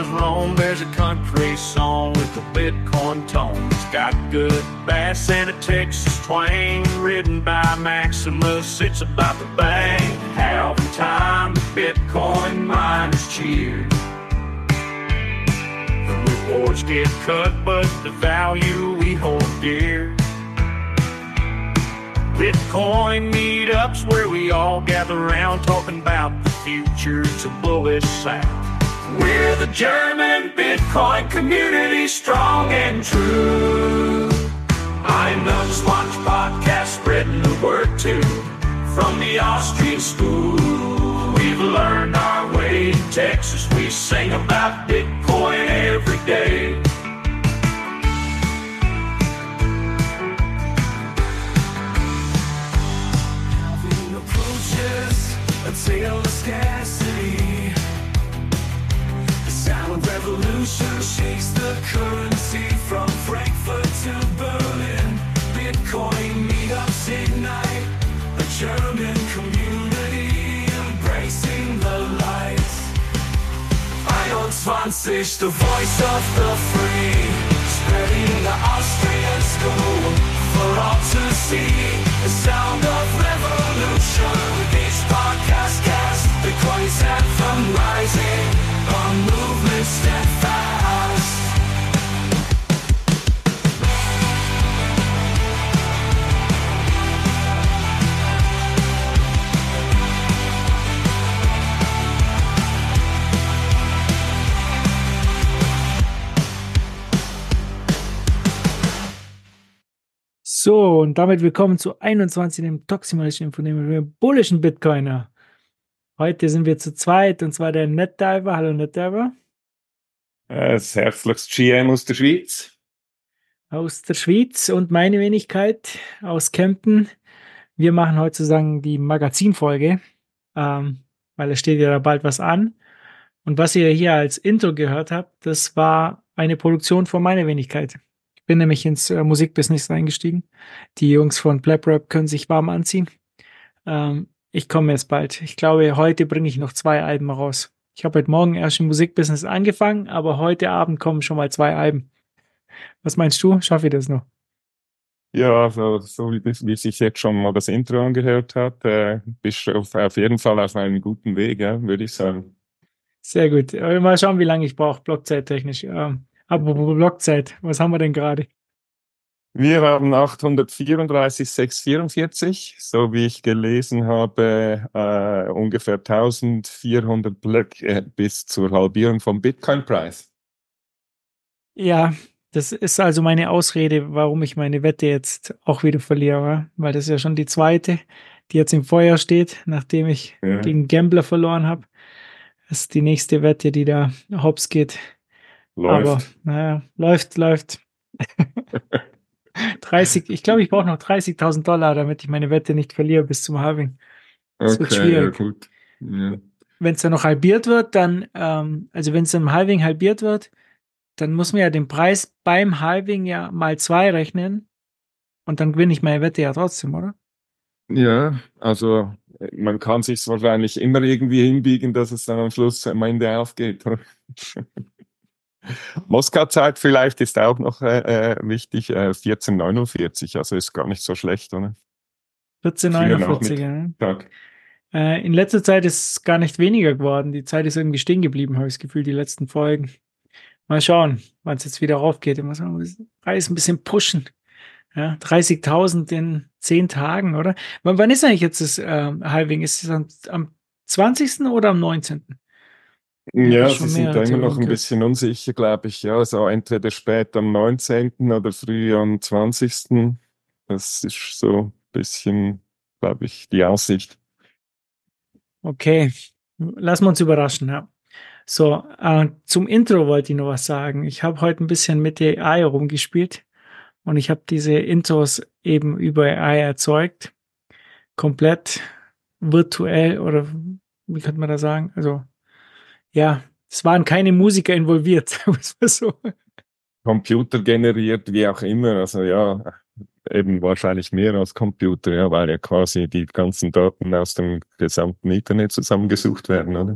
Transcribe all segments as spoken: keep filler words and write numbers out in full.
cause Rome, there's a country song with a Bitcoin tone. It's got good bass and a Texas twang, written by Maximus. It's about the bang. Half the time the Bitcoin miners cheer. The rewards get cut, but the value we hold dear. Bitcoin meetups where we all gather around talking about the future to bullish south. We're the German Bitcoin community, strong and true. I'm the Swatch podcast, spreading the word too. From the Austrian school, we've learned our way. In Texas, we sing about Bitcoin every day. A tale of scarcity. The sound of revolution shakes the currency from Frankfurt to Berlin. Bitcoin meetups ignite a German community embracing the light. einundzwanzig, the voice of the free, spreading the Austrian school for all to see. The sound of revolution with each podcast cast. Bitcoin's anthem rising, our movement steadfast. So, und damit willkommen zu einundzwanzig, dem toximalischen Infonehmen, dem bullischen Bitcoiner. Heute sind wir zu zweit, und zwar der NetDiver. Hallo NetDiver. Ein herzliches G M aus der Schweiz. Aus der Schweiz und meine Wenigkeit aus Kempten. Wir machen heute sozusagen die Magazinfolge, ähm, weil es steht ja da bald was an. Und was ihr hier als Intro gehört habt, das war eine Produktion von meiner Wenigkeit. Bin nämlich ins äh, Musikbusiness eingestiegen. Die Jungs von Pleb Rap können sich warm anziehen. Ähm, ich komme jetzt bald. Ich glaube, heute bringe ich noch zwei Alben raus. Ich habe heute Morgen erst im Musikbusiness angefangen, aber heute Abend kommen schon mal zwei Alben. Was meinst du? Schaffe ich das noch? Ja, also, so wie, wie sich jetzt schon mal das Intro angehört hat, äh, bist du auf, auf jeden Fall auf einem guten Weg, ja, würde ich sagen. Sehr gut. Aber mal schauen, wie lange ich brauche, blockzeittechnisch. Ähm, Apropos Blockzeit, was haben wir denn gerade? Wir haben achthundertvierunddreißig Komma sechshundertvierundvierzig, so wie ich gelesen habe, äh, ungefähr eintausendvierhundert Blöcke bis zur Halbierung vom Bitcoin-Preis. Ja, das ist also meine Ausrede, warum ich meine Wette jetzt auch wieder verliere, weil das ist ja schon die zweite, die jetzt im Feuer steht, nachdem ich ja. gegen Gambler verloren habe. Das ist die nächste Wette, die da hops geht. Läuft. Aber naja, läuft, läuft. dreißig, ich glaube, ich brauche noch dreißigtausend Dollar, damit ich meine Wette nicht verliere bis zum Halving. Das okay, wird schwierig. Ja, gut. Ja. Wenn es dann noch halbiert wird, dann, ähm, also wenn es im Halving halbiert wird, dann muss man ja den Preis beim Halving ja mal zwei rechnen und dann gewinne ich meine Wette ja trotzdem, oder? Ja, also man kann sich wahrscheinlich immer irgendwie hinbiegen, dass es dann am Schluss am Ende aufgeht. Moskau-Zeit vielleicht ist auch noch äh, wichtig, äh, vierzehn neunundvierzig, also ist gar nicht so schlecht, oder? vierzehn neunundvierzig, ja. Äh, in letzter Zeit ist es gar nicht weniger geworden. Die Zeit ist irgendwie stehen geblieben, habe ich das Gefühl, die letzten Folgen. Mal schauen, wann es jetzt wieder raufgeht. Ich muss sagen, den Preis ein bisschen pushen. Ja, dreißigtausend in zehn Tagen, oder? W- wann ist eigentlich jetzt das äh, Halving? Ist es am, am zwanzigsten oder am neunzehnten? Ja, sie sind da immer noch ein bisschen unsicher, glaube ich. Ja, also entweder spät am neunzehnten oder früh am zwanzigsten Das ist so ein bisschen, glaube ich, die Aussicht. Okay, lassen wir uns überraschen, ja. So, äh, zum Intro wollte ich noch was sagen. Ich habe heute ein bisschen mit der A I rumgespielt und ich habe diese Intros eben über A I erzeugt. Komplett virtuell oder wie könnte man da sagen? Also, ja, es waren keine Musiker involviert, sagen wir es mal so. Computer generiert, wie auch immer. Also ja, eben wahrscheinlich mehr als Computer, ja, weil ja quasi die ganzen Daten aus dem gesamten Internet zusammengesucht werden, oder?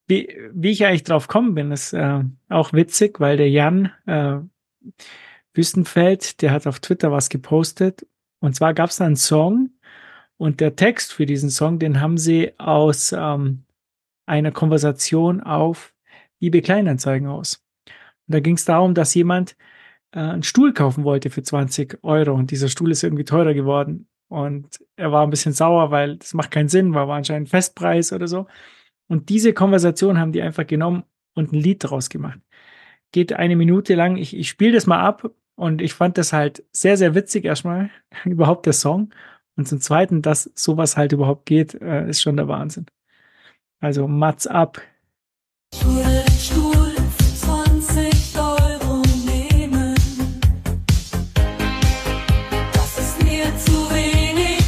wie, wie ich eigentlich drauf gekommen bin, ist äh, auch witzig, weil der Jan äh, Wüstenfeld, der hat auf Twitter was gepostet. Und zwar gab es da einen Song und der Text für diesen Song, den haben sie aus ähm, einer Konversation auf eBay Kleinanzeigen aus. Und da ging es darum, dass jemand äh, einen Stuhl kaufen wollte für zwanzig Euro und dieser Stuhl ist irgendwie teurer geworden. Und er war ein bisschen sauer, weil das macht keinen Sinn, weil war anscheinend ein Festpreis oder so. Und diese Konversation haben die einfach genommen und ein Lied daraus gemacht. Geht eine Minute lang. Ich, ich spiele das mal ab und ich fand das halt sehr, sehr witzig erstmal, überhaupt der Song. Und zum Zweiten, dass sowas halt überhaupt geht, äh, ist schon der Wahnsinn. Also Mats ab. Ich würde den Stuhl für zwanzig Euro nehmen. Das ist mir zu wenig.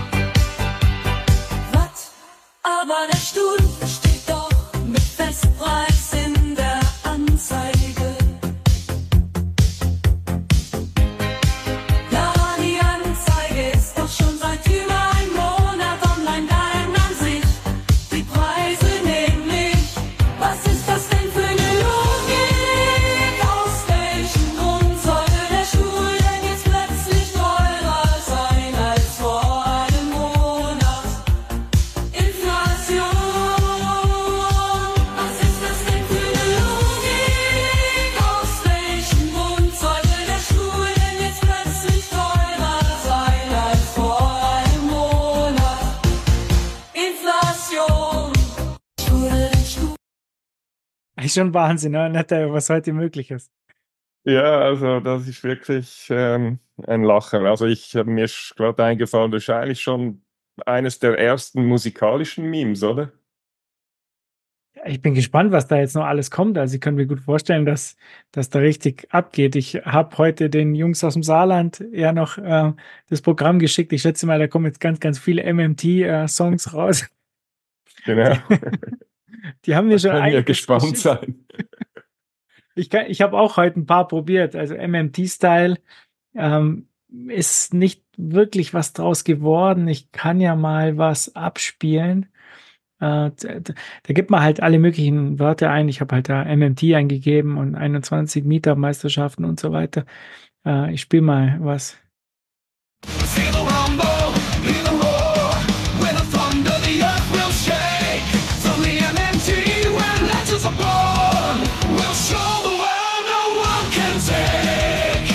Was? Aber der Stuhl steht doch mit Festpreis in der Anzeige. Ja, die Anzeige ist doch schon seit über einem Monat online, da ändern sich die Preise nämlich. Was ist das denn für eine Logik? Aus welchem Grund sollte der Stuhl denn jetzt plötzlich teurer sein als vor einem Monat? Inflation. Was ist das denn für eine Logik? Aus welchem Grund sollte der Stuhl denn jetzt plötzlich teurer sein als vor einem Monat? Inflation. Ich würde den Stuhl Eigentlich schon Wahnsinn, ne? Nicht, was heute möglich ist. Ja, also das ist wirklich ähm, ein Lacher. Also ich habe mir sch- gerade eingefallen, das ist eigentlich schon eines der ersten musikalischen Memes, oder? Ich bin gespannt, was da jetzt noch alles kommt. Also ich kann mir gut vorstellen, dass dass da richtig abgeht. Ich habe heute den Jungs aus dem Saarland ja noch äh, das Programm geschickt. Ich schätze mal, da kommen jetzt ganz, ganz viele M M T-Songs raus. Genau. Die haben mir schon Können wir einiges gespannt geschickt. sein. Ich, kann- ich habe auch heute ein paar probiert. Also M M T-Style ähm, ist nicht wirklich was draus geworden. Ich kann ja mal was abspielen. Äh, d- d- da gibt man halt alle möglichen Wörter ein. Ich habe halt da M M T eingegeben und einundzwanzig Meetup-Meisterschaften und so weiter. Äh, ich spiele mal was. Feel the rumble, hear the roar. When the thunder, the earth will shake. From the M M T, where legends are born, we'll show the world no one can take.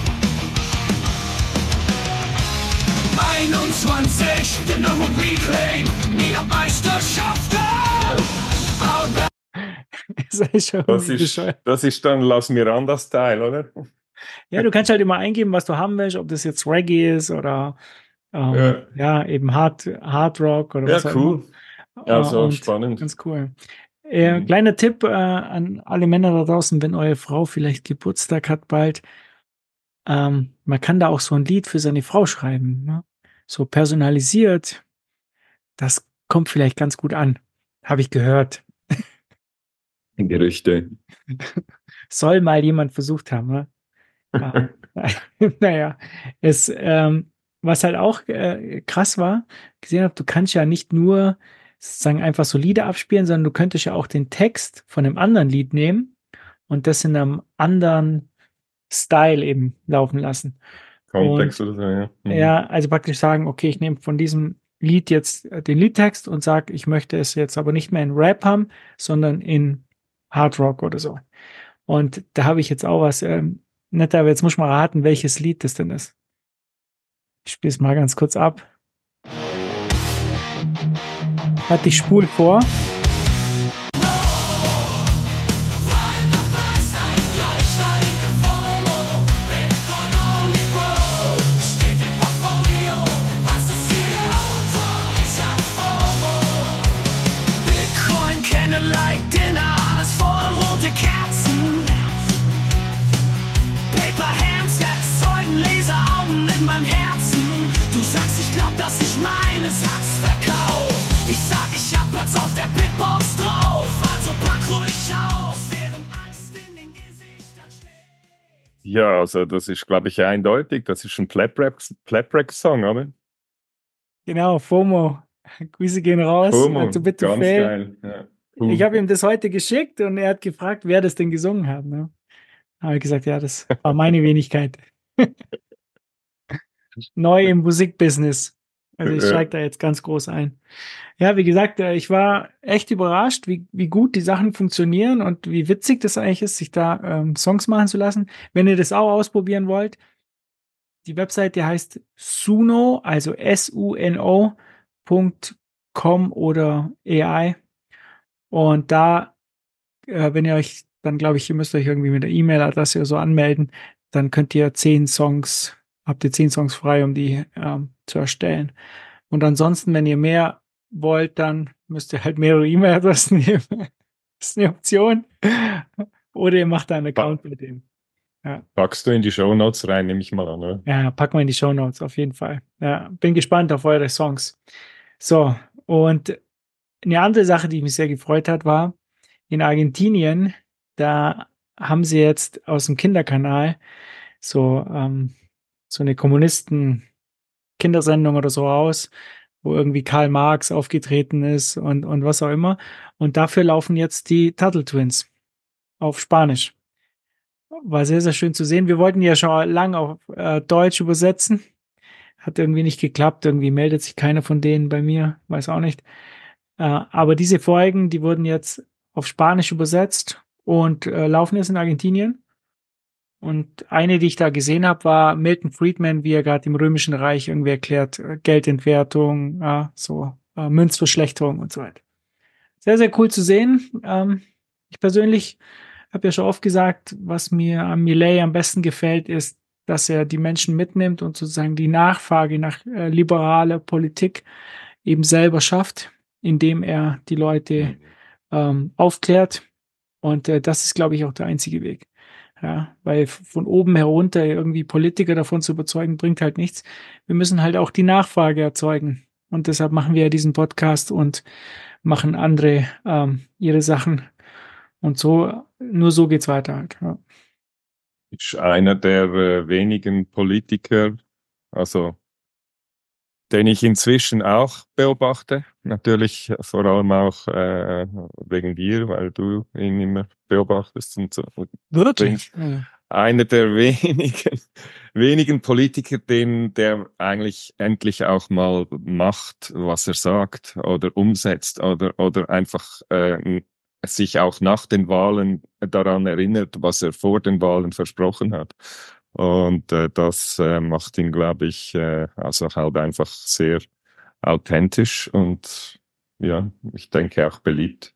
einundzwanzig, the number we claim. Niedermeisterschaften. Our Das ist schon Das irgendwie ist, bescheuert. das ist dann Las Miranda-Style, oder? Ja, du kannst halt immer eingeben, was du haben willst, ob das jetzt Reggae ist oder ähm, Ja. ja, eben Hard, Hard Rock oder Ja, was auch cool. immer. Also Äh, und spannend. Ganz cool. Äh, Mhm. Kleiner Tipp äh, an alle Männer da draußen, wenn eure Frau vielleicht Geburtstag hat bald, ähm, man kann da auch so ein Lied für seine Frau schreiben, ne? So personalisiert. Das kommt vielleicht ganz gut an. Habe ich gehört. Gerüchte. Soll mal jemand versucht haben, ne? Ähm, naja, es, ähm, was halt auch äh, krass war, gesehen habe, du kannst ja nicht nur sozusagen einfach so Lieder abspielen, sondern du könntest ja auch den Text von einem anderen Lied nehmen und das in einem anderen Style eben laufen lassen. Kontext Und oder so, ja. Mhm. ja, also praktisch sagen, okay, ich nehme von diesem Lied jetzt äh, den Liedtext und sage, ich möchte es jetzt aber nicht mehr in Rap haben, sondern in Hard Rock oder so. Und da habe ich jetzt auch was, ähm, nicht, aber jetzt muss ich mal raten, welches Lied das denn ist. Ich spiele es mal ganz kurz ab. Hat die Spul vor. Bitcoin, Candlelight Dinner, alles voll rote Kerzen. Paper Hands, jetzt Zeugen, Laseraugen in meinem Herzen. Du sagst, ich glaub, dass ich meine Satz verkauf. Ich sag, ich hab Platz auf der Bitbox drauf. Also pack ruhig auf, während Angst in den Gesichtern steht. Ja, also das ist, glaube ich, eindeutig. Das ist ein Plap-Rap-Song, oder? Genau, FOMO. Grüße gehen raus. FOMO, Also bitte ganz fail. geil. Ja. ich habe ihm das heute geschickt und er hat gefragt, wer das denn gesungen hat. Ne? Habe ich gesagt, ja, das war meine Wenigkeit. Neu im Musikbusiness. Also ich Ja. steige da jetzt ganz groß ein. Ja, wie gesagt, äh, ich war echt überrascht, wie, wie gut die Sachen funktionieren und wie witzig das eigentlich ist, sich da ähm, Songs machen zu lassen. Wenn ihr das auch ausprobieren wollt, die Webseite heißt Suno, also S U N O Punkt com oder A I. Und da, äh, wenn ihr euch, dann glaube ich, ihr müsst euch irgendwie mit der E-Mail-Adresse oder so anmelden, dann könnt ihr zehn Songs, habt ihr zehn Songs frei, um die ähm, zu erstellen. Und ansonsten, wenn ihr mehr wollt, dann müsst ihr halt mehrere E-Mail-Adressen nehmen. Das ist eine Option. Oder ihr macht einen Account mit dem. Packst du in die Shownotes rein, nehme ich mal an, oder? Ja, packen wir in die Shownotes auf jeden Fall. Ja, bin gespannt auf eure Songs. So, und eine andere Sache, die mich sehr gefreut hat, war in Argentinien, da haben sie jetzt aus dem Kinderkanal so, ähm, so eine Kommunisten-Kindersendung oder so raus, wo irgendwie Karl Marx aufgetreten ist und, und was auch immer. Und dafür laufen jetzt die Tuttle Twins auf Spanisch. War sehr, sehr schön zu sehen. Wir wollten ja schon lange auf äh, Deutsch übersetzen. Hat irgendwie nicht geklappt. Irgendwie meldet sich keiner von denen bei mir. Weiß auch nicht. Äh, aber diese Folgen, die wurden jetzt auf Spanisch übersetzt und äh, laufen jetzt in Argentinien. Und eine, die ich da gesehen habe, war Milton Friedman, wie er gerade im Römischen Reich irgendwie erklärt, äh, Geldentwertung, äh, so äh, Münzverschlechterung und so weiter. Sehr, sehr cool zu sehen. Ähm, ich persönlich habe ja schon oft gesagt, was mir am Milei am besten gefällt, ist, dass er die Menschen mitnimmt und sozusagen die Nachfrage nach äh, liberaler Politik eben selber schafft, indem er die Leute ähm, aufklärt. Und äh, das ist, glaube ich, auch der einzige Weg. Ja, weil von oben herunter irgendwie Politiker davon zu überzeugen, bringt halt nichts. Wir müssen halt auch die Nachfrage erzeugen. Und deshalb machen wir ja diesen Podcast und machen andere ähm, ihre Sachen. Und so, nur so geht's weiter halt. Ja. Ist einer der äh, wenigen Politiker, also den ich inzwischen auch beobachte. Natürlich vor allem auch äh, wegen dir, weil du ihn immer beobachtest und so. Wirklich? Ja. Einer der wenigen, wenigen Politiker, den, der eigentlich endlich auch mal macht, was er sagt oder umsetzt oder, oder einfach äh, sich auch nach den Wahlen daran erinnert, was er vor den Wahlen versprochen hat. Und äh, das äh, macht ihn, glaube ich, äh, also halt einfach sehr authentisch und ja, ich denke auch beliebt.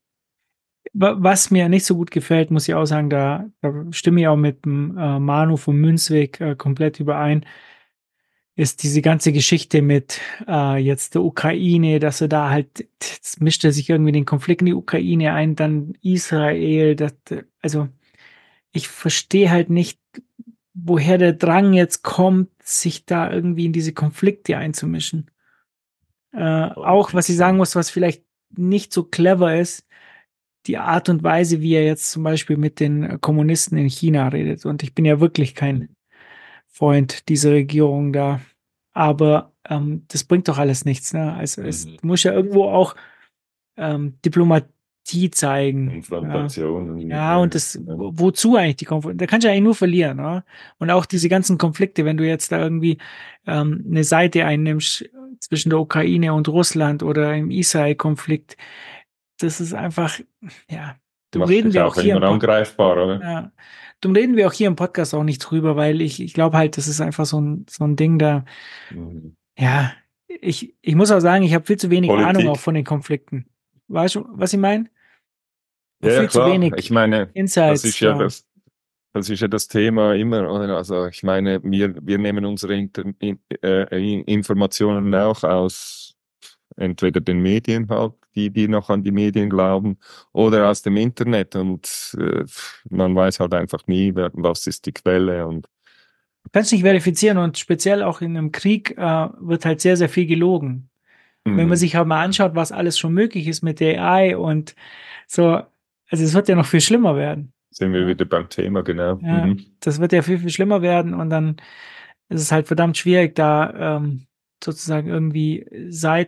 Was mir nicht so gut gefällt, muss ich auch sagen, da, da stimme ich auch mit dem äh, Manu vom Münzweg äh, komplett überein, ist diese ganze Geschichte mit äh, jetzt der Ukraine, dass er da halt, jetzt mischt er sich irgendwie den Konflikt in die Ukraine ein, dann Israel, das, also ich verstehe halt nicht, woher der Drang jetzt kommt, sich da irgendwie in diese Konflikte einzumischen. Äh, auch, was ich sagen muss, was vielleicht nicht so clever ist, die Art und Weise, wie er jetzt zum Beispiel mit den Kommunisten in China redet. Und ich bin ja wirklich kein Freund dieser Regierung da. Aber ähm, das bringt doch alles nichts. Ne? Also es Mhm. muss ja irgendwo auch ähm, Diplomatie zeigen. Konfrontation. Ja, ja und das, wo- wozu eigentlich die Konflikte? Da kannst du ja eigentlich nur verlieren. Ne? Und auch diese ganzen Konflikte, wenn du jetzt da irgendwie ähm, eine Seite einnimmst zwischen der Ukraine und Russland oder im Israel-Konflikt, das ist einfach, ja, darum Macht reden dich wir auch auch hier im immer Pod- angreifbar, oder? ja, darum reden wir auch hier im Podcast auch nicht drüber, weil ich, ich glaube halt, das ist einfach so ein, so ein Ding da, Mhm. ja, ich, ich muss auch sagen, ich habe viel zu wenig Politik. Ahnung auch von den Konflikten. Weißt du, was ich meine? Ja, ja, viel zu klar. wenig Ich meine, Insights. das ist ja da. das, das ist ja das Thema immer, oder? Also ich meine, wir, wir nehmen unsere Inter in, äh, Informationen auch aus entweder den Medien halt, die, die noch an die Medien glauben, oder aus dem Internet und äh, man weiß halt einfach nie, wer, was ist die Quelle und Du kannst nicht verifizieren und speziell auch in einem Krieg äh, wird halt sehr, sehr viel gelogen. Wenn man Mhm. sich halt mal anschaut, was alles schon möglich ist mit der A I und so, also es wird ja noch viel schlimmer werden. sind wir Ja. wieder beim Thema, genau. Ja, Mhm. das wird ja viel, viel schlimmer werden und dann ist es halt verdammt schwierig, da ähm, sozusagen irgendwie Seiten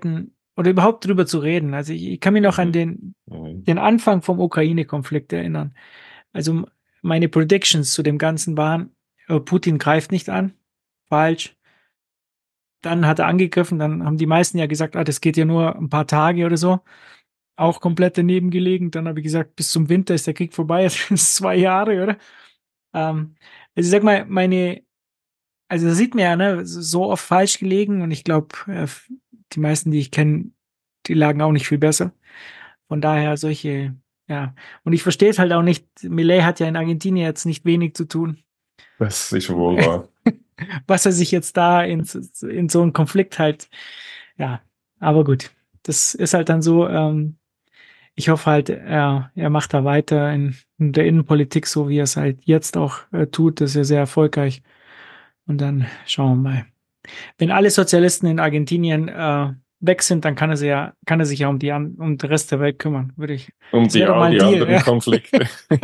oder überhaupt drüber zu reden. Also ich, ich kann mich noch an Mhm. den, Mhm. den Anfang vom Ukraine-Konflikt erinnern. Also meine Predictions zu dem Ganzen waren, äh, Putin greift nicht an, falsch. Dann hat er angegriffen, dann haben die meisten ja gesagt, ah, das geht ja nur ein paar Tage oder so. Auch komplett daneben gelegen. Dann habe ich gesagt, bis zum Winter ist der Krieg vorbei. Das sind zwei Jahre, oder? Ähm, also ich sag mal, meine, also da sieht man ja, ne, so oft falsch gelegen und ich glaube, äh, die meisten, die ich kenne, die lagen auch nicht viel besser. Von daher solche, ja. Und ich verstehe es halt auch nicht. Milei hat ja in Argentinien jetzt nicht wenig zu tun. Das ist wohl wahr. Was er sich jetzt da in, in so einen Konflikt halt, ja, aber gut. Das ist halt dann so, ähm, ich hoffe halt, er, er macht da weiter in, in der Innenpolitik, so wie er es halt jetzt auch äh, tut. Das ist ja sehr erfolgreich. Und dann schauen wir mal. Wenn alle Sozialisten in Argentinien äh, weg sind, dann kann er sich ja, kann er sich ja um die an, um den Rest der Welt kümmern, würde ich. Um Das die, wäre doch all mal ein die Deal. anderen Ja. Konflikte.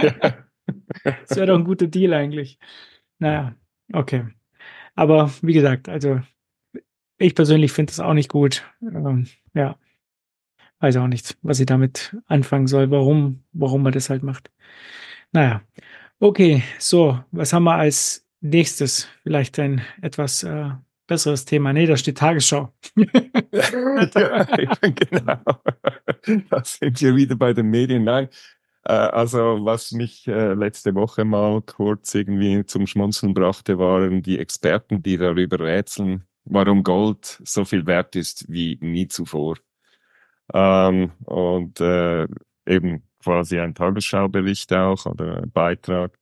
Das wäre doch ein guter Deal eigentlich. Naja, okay. Aber wie gesagt, also ich persönlich finde das auch nicht gut. Ähm, ja, weiß auch nicht, was ich damit anfangen soll, warum, warum man das halt macht. Naja, okay, so, was haben wir als nächstes? Vielleicht ein etwas äh, besseres Thema. Nee, da steht Tagesschau. Ja, eben, genau. Da sind wir wieder bei den Medien. Nein, äh, also was mich äh, letzte Woche mal kurz irgendwie zum Schmunzeln brachte, waren die Experten, die darüber rätseln, warum Gold so viel wert ist wie nie zuvor. Ähm, und äh, eben quasi ein Tagesschaubericht auch oder ein Beitrag.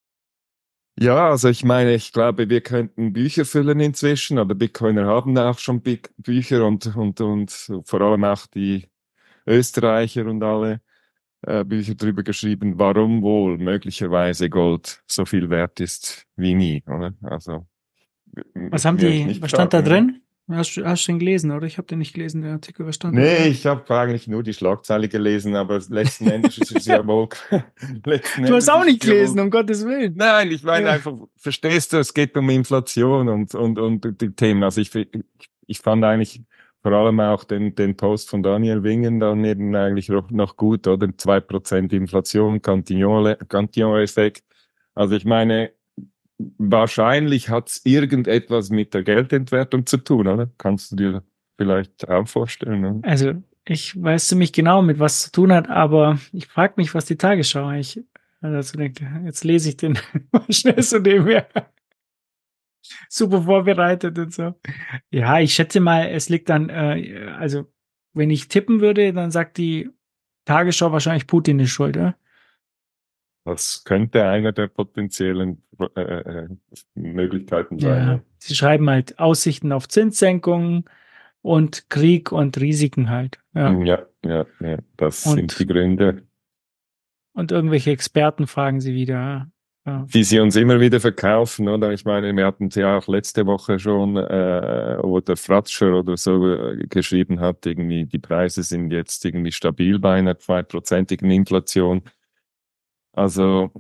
Ja, also ich meine, ich glaube, wir könnten Bücher füllen inzwischen, aber Bitcoiner haben auch schon Bü Bücher und, und, und vor allem auch die Österreicher und alle äh, Bücher darüber geschrieben, warum wohl möglicherweise Gold so viel wert ist wie nie, oder? Also Was haben müssen wir euch die, nicht was stand da fragen, oder? drin? Hast du, hast du den gelesen, oder? Ich habe den nicht gelesen, den Artikel. Was stand da Nee, drin? ich habe eigentlich nur die Schlagzeile gelesen, aber letzten Endes ist es ja wohl, letzten Du hast Endes auch ist nicht es ja wohl. gelesen, um Gottes Willen. Nein, ich meine Ja. einfach, verstehst du, es geht um Inflation und, und, und die Themen. Also ich, ich, ich fand eigentlich vor allem auch den, den Post von Daniel Wingen dann eben eigentlich noch, noch gut, oder? zwei Prozent Inflation, Cantillon-Effekt. Also ich meine, wahrscheinlich hat's irgendetwas mit der Geldentwertung zu tun, oder? Kannst du dir vielleicht auch vorstellen, oder? Also, ich weiß ziemlich genau, mit was es zu tun hat, aber ich frage mich, was die Tagesschau eigentlich dazu denkt. Jetzt lese ich den mal schnell so nebenher. Super vorbereitet und so. Ja, ich schätze mal, es liegt dann, äh, also, wenn ich tippen würde, dann sagt die Tagesschau wahrscheinlich Putin ist schuld, ja? Das könnte einer der potenziellen äh, äh, Möglichkeiten sein, Ja. ja. Sie schreiben halt Aussichten auf Zinssenkungen und Krieg und Risiken halt. Ja. Ja, ja, ja, das Und- sind die Gründe, Und irgendwelche Experten fragen sie wieder. Ja. die sie uns immer wieder verkaufen, oder? Ich meine, wir hatten es ja auch letzte Woche schon, äh, wo der Fratscher oder so äh, geschrieben hat, irgendwie die Preise sind jetzt irgendwie stabil bei einer zweiprozentigen Inflation. Also,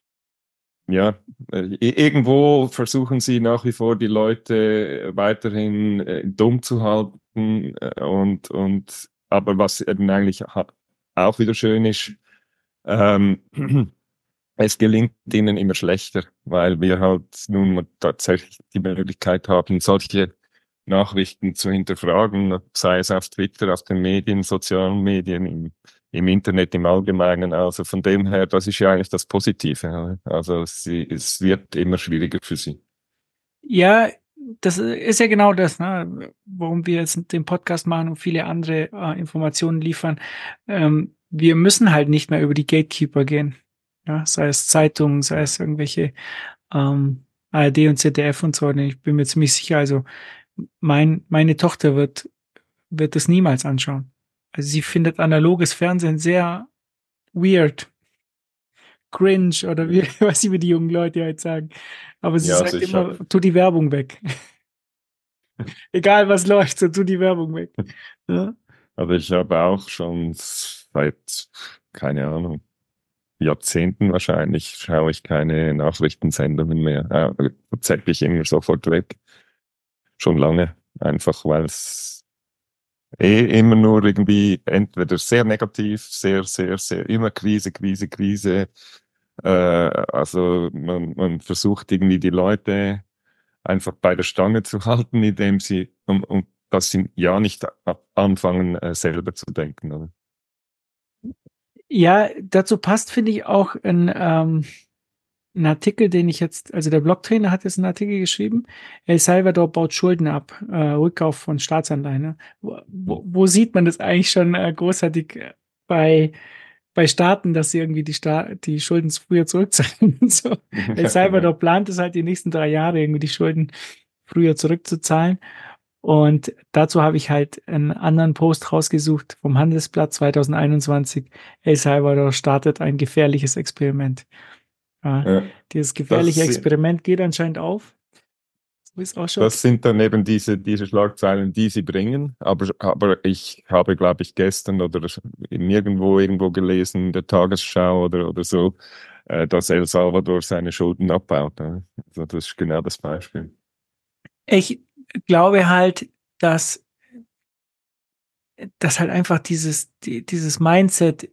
ja, äh, irgendwo versuchen sie nach wie vor die Leute weiterhin äh, dumm zu halten äh, und, und, aber was eben eigentlich ha- auch wieder schön ist, ähm, es gelingt ihnen immer schlechter, weil wir halt nun mal tatsächlich die Möglichkeit haben, solche Nachrichten zu hinterfragen, sei es auf Twitter, auf den Medien, sozialen Medien, im, im Internet im Allgemeinen. Also von dem her, das ist ja eigentlich das Positive. oder? Also sie, es wird immer schwieriger für sie. Ja, das ist ja genau das, ne, warum wir jetzt den Podcast machen und viele andere äh, Informationen liefern. Ähm, wir müssen halt nicht mehr über die Gatekeeper gehen. Ja, sei es Zeitungen, sei es irgendwelche ähm, A R D und Z D F und so. Und ich bin mir ziemlich sicher, also mein, meine Tochter wird, wird das niemals anschauen. Also sie findet analoges Fernsehen sehr weird, cringe oder wie, weiß ich, wie die jungen Leute halt sagen. Aber sie Ja, sagt sicher. immer, tu die Werbung weg. Egal was läuft, so tu die Werbung weg. Ja. Also ich habe auch schon seit, keine Ahnung, Jahrzehnten wahrscheinlich, schaue ich keine Nachrichtensendungen mehr. Äh, tatsächlich immer sofort weg. Schon lange. Einfach weil es eh immer nur irgendwie entweder sehr negativ, sehr, sehr, sehr, immer Krise, Krise, Krise. Äh, also man, man versucht irgendwie die Leute einfach bei der Stange zu halten, indem sie, um, um, dass sie ja nicht a- anfangen, äh, selber zu denken. Oder? Ja, dazu passt, finde ich, auch ein, ähm, ein Artikel, den ich jetzt, also der Blogtrainer hat jetzt einen Artikel geschrieben, El Salvador baut Schulden ab, äh, Rückkauf von Staatsanleihen. Ne? Wo, wo, wo sieht man das eigentlich schon äh, großartig äh, bei, bei Staaten, dass sie irgendwie die, Sta die Schulden früher zurückzahlen? Und so. El Ja, genau. Salvador plant es halt die nächsten drei Jahre irgendwie die Schulden früher zurückzuzahlen. Und dazu habe ich halt einen anderen Post rausgesucht vom Handelsblatt zwanzig einundzwanzig. El Salvador startet ein gefährliches Experiment. Ja, Ja. dieses gefährliche Das, si- Experiment geht anscheinend auf. So ist auch schon. das sind dann eben diese, diese Schlagzeilen, die sie bringen. Aber, aber ich habe, glaube ich, gestern oder nirgendwo irgendwo gelesen, in der Tagesschau oder, oder so, äh, dass El Salvador seine Schulden abbaut. Ne? Also das ist genau das Beispiel. Ich glaube halt, dass, dass halt einfach dieses, die, dieses Mindset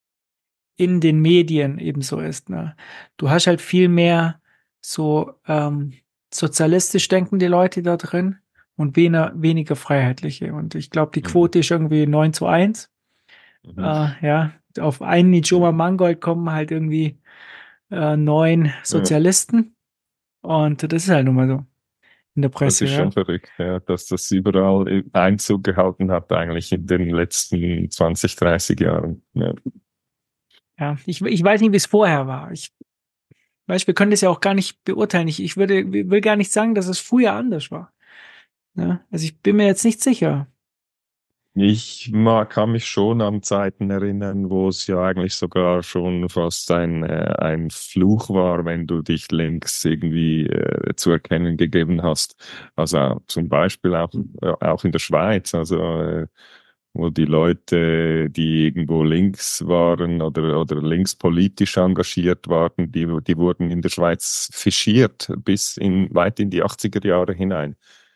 in den Medien eben so ist. Ne? Du hast halt viel mehr so ähm, sozialistisch denkende Leute da drin und weniger, weniger freiheitliche. Und ich glaube, die Mhm. Quote ist irgendwie neun zu eins. Mhm. Äh, ja, auf einen Ijoma Mangold kommen halt irgendwie äh, neun Ja, Sozialisten. Und das ist halt nun mal so in der das Presse, ist schon ja. verrückt, ja, dass das überall Einzug gehalten hat, eigentlich in den letzten zwanzig, dreißig Jahren. Ja. Ja, ich, ich weiß nicht, wie es vorher war. Ich weiß, wir können das ja auch gar nicht beurteilen. Ich, ich würde, will gar nicht sagen, dass es früher anders war. Ja, also ich bin mir jetzt nicht sicher. Ich ma- kann mich schon an Zeiten erinnern, wo es ja eigentlich sogar schon fast ein, äh, ein Fluch war, wenn du dich links irgendwie äh, zu erkennen gegeben hast. Also zum Beispiel auch, äh, auch in der Schweiz, also äh, wo die Leute, die irgendwo links waren oder, oder linkspolitisch engagiert waren, die, die wurden in der Schweiz fischiert bis in, weit in die achtziger Jahre hinein.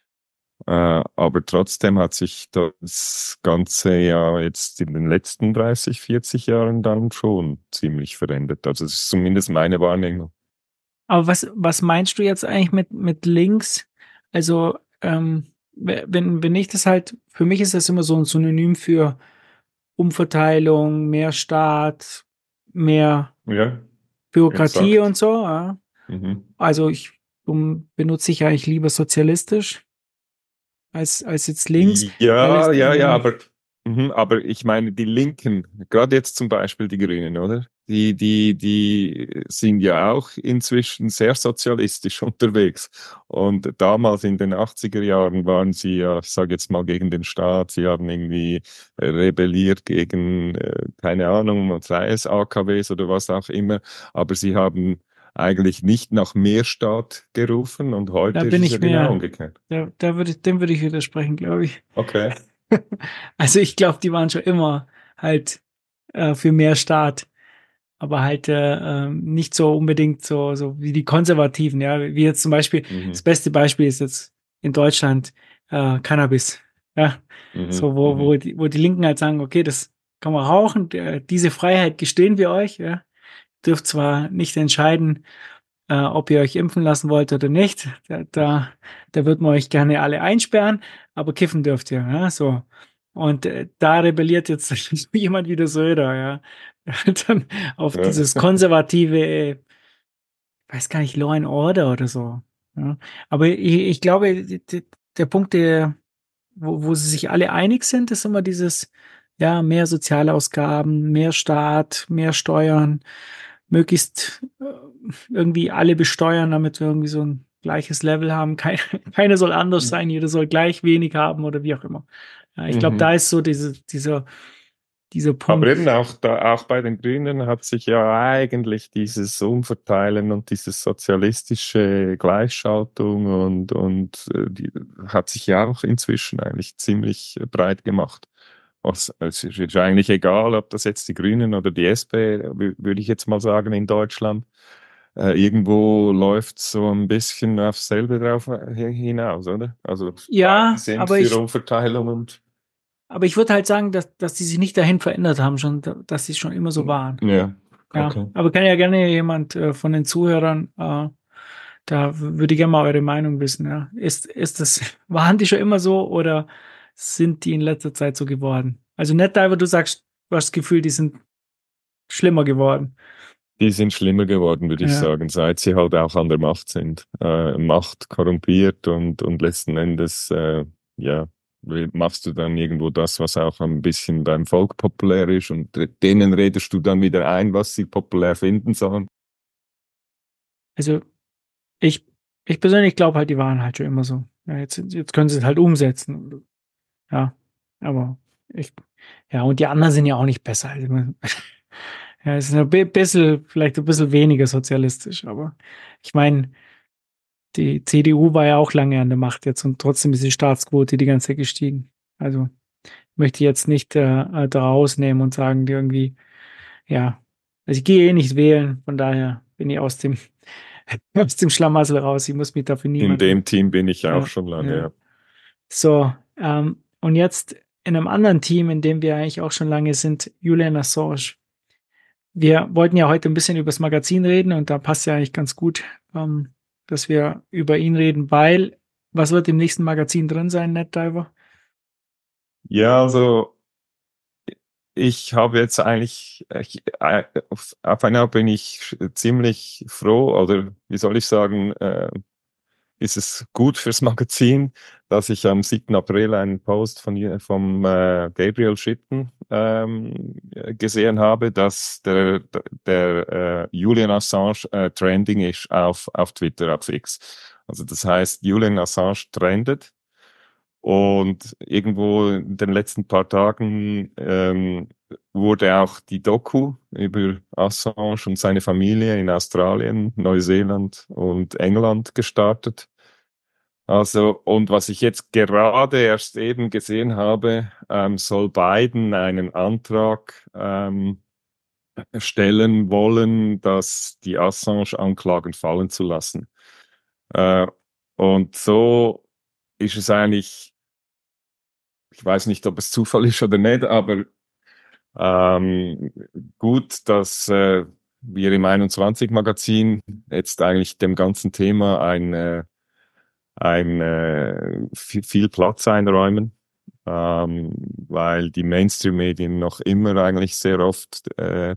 Äh, aber trotzdem hat sich das Ganze ja jetzt in den letzten dreißig, vierzig Jahren dann schon ziemlich verändert. Also das ist zumindest meine Wahrnehmung. Aber was, was meinst du jetzt eigentlich mit, mit links? Also, ähm, we- wenn, wenn ich das halt, für mich ist das immer so ein Synonym für Umverteilung, mehr Staat, mehr Ja, Bürokratie und exakt. so. Ja. Mhm. Also ich um, benutze ich eigentlich lieber sozialistisch als, als jetzt links, weil Ja, es, ja, ja, ja, aber, mhm, aber ich meine, die Linken, gerade jetzt zum Beispiel die Grünen, oder? Die, die, die sind ja auch inzwischen sehr sozialistisch unterwegs. Und damals in den achtziger Jahren waren sie ja, ich sage jetzt mal, gegen den Staat. Sie haben irgendwie äh, rebelliert gegen, äh, keine Ahnung, sei es A K Ws oder was auch immer. Aber sie haben eigentlich nicht nach mehr Staat gerufen und da heute ist bin es ja ich genau mehr, umgekehrt. da, da würde ich, dem würde ich widersprechen, glaube ich. Okay. Also ich glaube, die waren schon immer halt äh, für mehr Staat, aber halt äh, ähm, nicht so unbedingt so, so wie die Konservativen, ja. Wie jetzt zum Beispiel, das Mhm. beste Beispiel ist jetzt in Deutschland äh, Cannabis. Ja, Mhm. so, wo, wo Mhm. die, wo die Linken halt sagen, okay, das kann man rauchen, der, diese Freiheit gestehen wir euch, ja. Dürft zwar nicht entscheiden, äh, ob ihr euch impfen lassen wollt oder nicht. Da, da, da wird man euch gerne alle einsperren, aber kiffen dürft ihr, ja, so. Und äh, da rebelliert jetzt jemand wie der Söder, ja. Dann auf Ja. dieses konservative, äh, weiß gar nicht, Law and Order oder so. Ja. Aber ich, ich glaube, die- die- der Punkt, der, wo, wo sie sich alle einig sind, ist immer dieses, ja, mehr Sozialausgaben, mehr Staat, mehr Steuern, möglichst äh, irgendwie alle besteuern, damit wir irgendwie so ein gleiches Level haben. Kein, keiner soll anders sein, jeder soll gleich wenig haben oder wie auch immer. Ja, ich glaube, da Mhm. ist so diese, dieser, dieser Aber Punkt. eben auch, da, auch bei den Grünen hat sich ja eigentlich dieses Umverteilen und diese sozialistische Gleichschaltung und, und äh, die hat sich ja auch inzwischen eigentlich ziemlich breit gemacht. Was, es ist eigentlich egal, ob das jetzt die Grünen oder die S P, wü- würde ich jetzt mal sagen, in Deutschland. Äh, irgendwo läuft so ein bisschen aufs selbe drauf äh, hinaus, oder? Also beide Ja, sind aber für ich, Umverteilung und aber ich würde halt sagen, dass, dass die sich nicht dahin verändert haben, schon, dass sie schon immer so waren. Ja, Ja, okay. aber kann ja gerne jemand äh, von den Zuhörern, äh, da w- würde ich gerne mal eure Meinung wissen. Ja. Ist, ist das, waren die schon immer so oder sind die in letzter Zeit so geworden? Also nicht, aber du sagst, du hast das Gefühl, die sind schlimmer geworden. Die sind schlimmer geworden, würde ich Ja. sagen, seit sie halt auch an der Macht sind. Äh, Macht korrumpiert und, und letzten Endes, äh, ja, re- machst du dann irgendwo das, was auch ein bisschen beim Volk populär ist und re- denen redest du dann wieder ein, was sie populär finden sollen. Also ich, ich persönlich glaube halt, die waren halt schon immer so. Ja, jetzt, jetzt können sie es halt umsetzen. Ja, aber ich, ja, und die anderen sind ja auch nicht besser. Also man, ja, es ist ein bi- bisschen, vielleicht ein bisschen weniger sozialistisch, aber ich meine, die C D U war ja auch lange an der Macht jetzt und trotzdem ist die Staatsquote die ganze Zeit gestiegen. Also möchte ich jetzt nicht äh, äh, da rausnehmen und sagen, die irgendwie, ja, also ich gehe eh nicht wählen, von daher bin ich aus dem, aus dem Schlamassel raus. Ich muss mich dafür In niemanden. dem Team bin ich auch Ja, schon lange, ja. ja. So, ähm, und jetzt in einem anderen Team, in dem wir eigentlich auch schon lange sind, Julian Assange. Wir wollten ja heute ein bisschen über das Magazin reden und da passt ja eigentlich ganz gut, ähm, dass wir über ihn reden, weil was wird im nächsten Magazin drin sein, NetDiver? Ja, also ich habe jetzt eigentlich, ich, äh, auf, auf eine Art bin ich ziemlich froh, oder wie soll ich sagen, äh, ist es gut fürs Magazin, dass ich am siebten April einen Post von ihr- vom äh, Gabriel Shitten ähm, gesehen habe, dass der, der äh, Julian Assange äh, trending ist auf, auf Twitter, auf X. Also das heißt, Julian Assange trendet. Und irgendwo in den letzten paar Tagen ähm, wurde auch die Doku über Assange und seine Familie in Australien, Neuseeland und England gestartet. Also, und was ich jetzt gerade erst eben gesehen habe, ähm, soll Biden einen Antrag ähm, stellen wollen, dass die Assange-Anklagen fallen zu lassen. Äh, und so ist es eigentlich, ich weiß nicht, ob es Zufall ist oder nicht, aber ähm, gut, dass äh, wir im einundzwanzig-Magazin jetzt eigentlich dem ganzen Thema ein, äh, ein äh, viel, viel Platz einräumen, ähm, weil die Mainstream-Medien noch immer eigentlich sehr oft äh,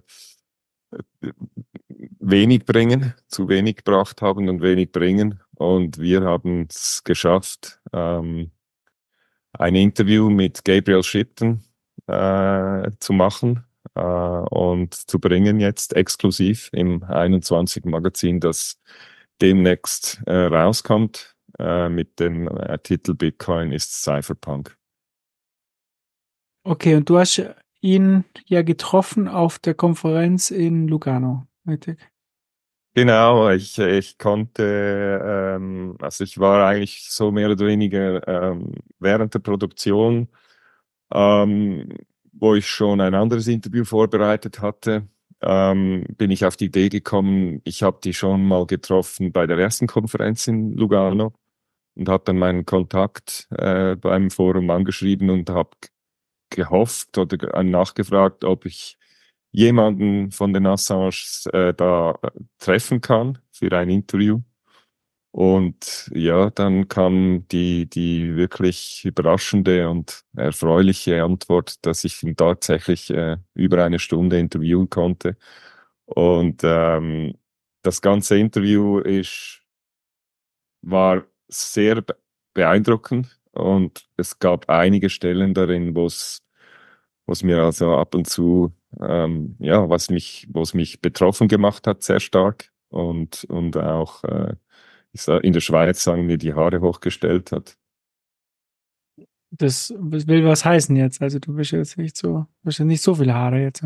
wenig bringen, zu wenig gebracht haben und wenig bringen. Und wir haben es geschafft, ähm, ein Interview mit Gabriel Shipton äh, zu machen äh, und zu bringen jetzt exklusiv im einundzwanzig-Magazin, das demnächst äh, rauskommt äh, mit dem äh, Titel Bitcoin ist Cypherpunk. Okay, und du hast ihn ja getroffen auf der Konferenz in Lugano, richtig? Genau, ich, ich konnte, ähm, also ich war eigentlich so mehr oder weniger ähm, während der Produktion, ähm, wo ich schon ein anderes Interview vorbereitet hatte, ähm, bin ich auf die Idee gekommen, ich habe die schon mal getroffen bei der ersten Konferenz in Lugano und habe dann meinen Kontakt äh, beim Forum angeschrieben und habe gehofft oder ge- nachgefragt, ob ich jemanden von den Assanges äh, da äh, treffen kann für ein Interview. Und ja, dann kam die, die wirklich überraschende und erfreuliche Antwort, dass ich ihn tatsächlich äh, über eine Stunde interviewen konnte. Und ähm, das ganze Interview ist, war sehr be- beeindruckend und es gab einige Stellen darin, wo es wo es mir also ab und zu, ähm, ja, was mich, wo es mich betroffen gemacht hat, sehr stark und, und auch, äh, ich sag, in der Schweiz sagen wir, die Haare hochgestellt hat. Das will was heißen jetzt. Also du bist jetzt nicht so, du hast ja nicht so viele Haare jetzt.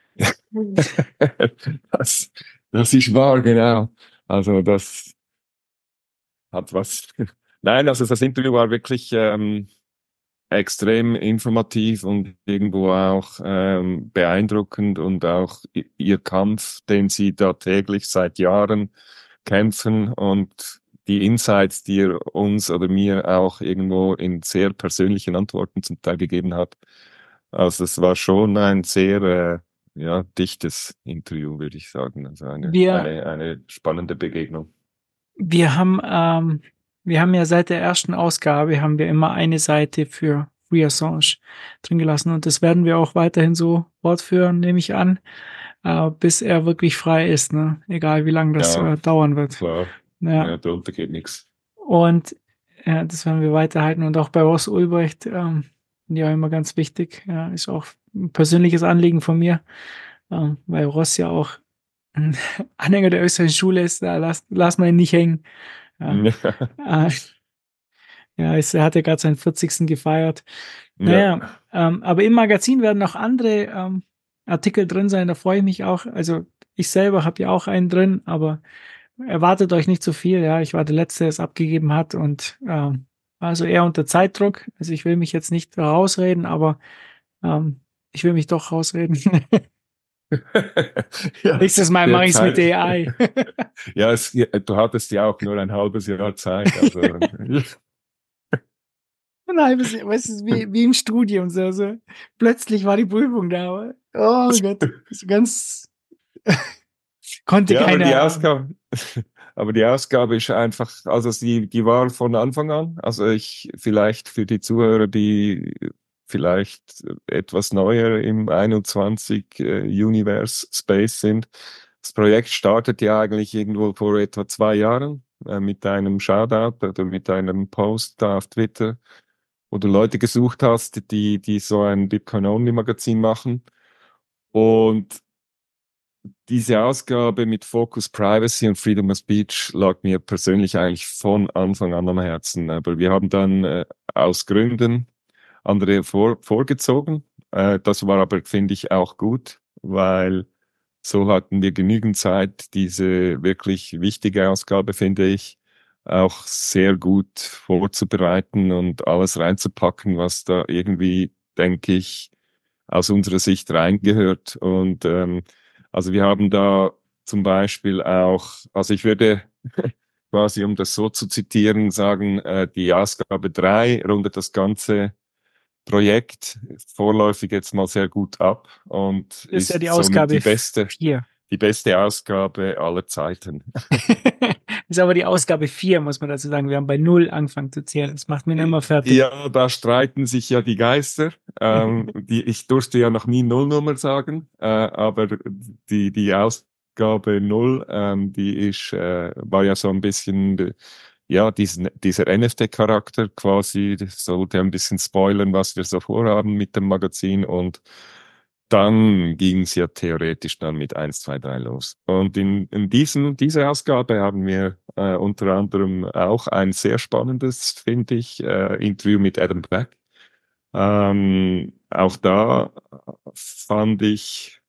das, das ist wahr, genau. Also das hat was. Nein, also das Interview war wirklich ähm, extrem informativ und irgendwo auch ähm, beeindruckend und auch i- ihr Kampf, den sie da täglich seit Jahren kämpfen und die Insights, die er uns oder mir auch irgendwo in sehr persönlichen Antworten zum Teil gegeben hat. Also es war schon ein sehr äh, ja, dichtes Interview, würde ich sagen. Also eine, Wir, eine, eine spannende Begegnung. wir haben, ähm, wir haben ja seit der ersten Ausgabe haben wir immer eine Seite für Free Assange drin gelassen und das werden wir auch weiterhin so fortführen, nehme ich an, äh, bis er wirklich frei ist, ne? Egal wie lange das Ja, äh, dauern wird. klar. Ja. Ja, darunter geht nichts. Und ja, das werden wir weiterhalten. Und auch bei Ross Ulbricht, ähm, ja, immer ganz wichtig. Ja, ist auch ein persönliches Anliegen von mir, ähm, weil Ross ja auch ein Anhänger der österreichischen Schule ist. Da lass, lass man ihn nicht hängen. Ja, äh, ja ist, er hat ja gerade seinen vierzigsten gefeiert. Naja, Ja. ähm, aber im Magazin werden noch andere ähm, Artikel drin sein. Da freue ich mich auch. Also ich selber habe ja auch einen drin, aber erwartet euch nicht zu viel, ja. Ich war der Letzte, der es abgegeben hat und ähm, also eher unter Zeitdruck. Also ich will mich jetzt nicht rausreden, aber ähm, ich will mich doch rausreden. Ja, Nächstes Mal der mache ich es mit Zeit- A I. Ja, es, du hattest ja auch nur ein halbes Jahr Zeit. Also, Ein halbes Jahr, weißt du, wie, wie im Studium. So, so. Plötzlich war die Prüfung da. Oh Gott, so ganz konnte ja, aber keiner. die Ausgabe, aber die Ausgabe ist einfach, also sie, die war von Anfang an. Also ich vielleicht für die Zuhörer, die vielleicht etwas neuer im einundzwanzig äh, Universe Space sind. Das Projekt startet ja eigentlich irgendwo vor etwa zwei Jahren äh, mit einem Shoutout oder mit einem Post da auf Twitter, wo du Leute gesucht hast, die, die so ein Bitcoin-Only-Magazin machen. Und diese Ausgabe mit Focus Privacy und Freedom of Speech lag mir persönlich eigentlich von Anfang an am Herzen. Aber wir haben dann äh, aus Gründen andere vor, vorgezogen. Äh, das war aber, finde ich, auch gut, weil so hatten wir genügend Zeit, diese wirklich wichtige Ausgabe, finde ich, auch sehr gut vorzubereiten und alles reinzupacken, was da irgendwie, denke ich, aus unserer Sicht reingehört. Und ähm, also wir haben da zum Beispiel auch, also ich würde quasi, um das so zu zitieren, sagen, äh, die Ausgabe drei rundet das ganze Projekt vorläufig jetzt mal sehr gut ab und Das ist ja die somit Ausgabe die beste, vier. die beste Ausgabe aller Zeiten. Das ist aber die Ausgabe vier, muss man dazu sagen. Wir haben bei null angefangen zu zählen. Das macht mich immer fertig. Ja, da streiten sich ja die Geister. Ähm, die, ich durfte ja noch nie Nullnummer sagen, äh, aber die, die Ausgabe null, ähm, die ist, äh, war ja so ein bisschen, ja, diesen, dieser N F T-Charakter quasi, das sollte ein bisschen spoilern, was wir so vorhaben mit dem Magazin und dann ging es ja theoretisch dann mit eins, zwei, drei los. Und in, in diesem, dieser Ausgabe haben wir äh, unter anderem auch ein sehr spannendes, finde ich, äh, Interview mit Adam Black. Ähm, auch da fand ich,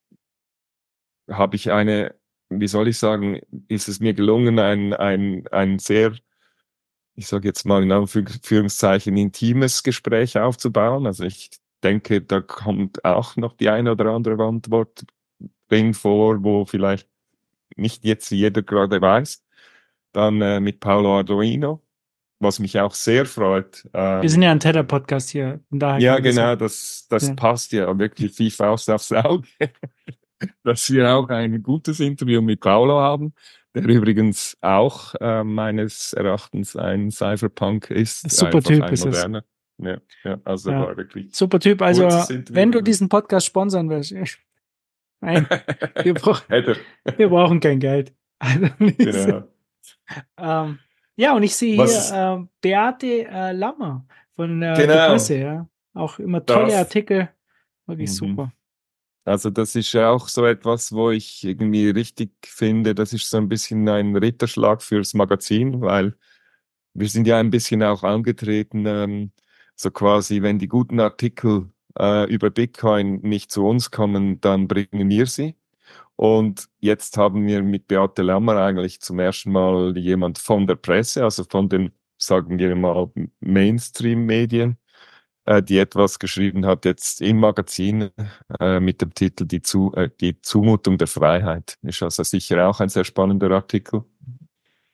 habe ich eine, wie soll ich sagen, ist es mir gelungen, ein, ein, ein sehr, ich sage jetzt mal in Anführungszeichen, intimes Gespräch aufzubauen. Also ich denke, da kommt auch noch die eine oder andere Antwort drin vor, wo vielleicht nicht jetzt jeder gerade weiß. Dann äh, mit Paolo Ardoino, was mich auch sehr freut. Ähm, Wir sind ja ein Tether-Podcast hier. von daher ja, kann man das genau, auch- das, das Ja. passt ja wirklich wie Faust aufs Auge, dass wir auch ein gutes Interview mit Paolo haben, der übrigens auch äh, meines Erachtens ein Cypherpunk ist. Ein super einfach Typ ein ist es. moderner. Ja, ja, also Ja. war wirklich. Super Typ. Also, Kurzes Interview. wenn du diesen Podcast sponsern willst, nein, wir, brauch, Hätte. wir brauchen kein Geld. Also, Genau. ähm, ja, und ich sehe Was- hier ähm, Beate äh, Lammer von äh, Genau. der Presse, ja. Auch immer tolle Das- Artikel. Wirklich Mhm. super. Also das ist ja auch so etwas, wo ich irgendwie richtig finde, das ist so ein bisschen ein Ritterschlag fürs Magazin, weil wir sind ja ein bisschen auch angetreten, ähm, so quasi, wenn die guten Artikel äh, über Bitcoin nicht zu uns kommen, dann bringen wir sie. Und jetzt haben wir mit Beate Lammer eigentlich zum ersten Mal jemand von der Presse, also von den, sagen wir mal, Mainstream-Medien, äh, die etwas geschrieben hat jetzt im Magazin äh, mit dem Titel die, Zu äh, die Zumutung der Freiheit. Ist also sicher auch ein sehr spannender Artikel.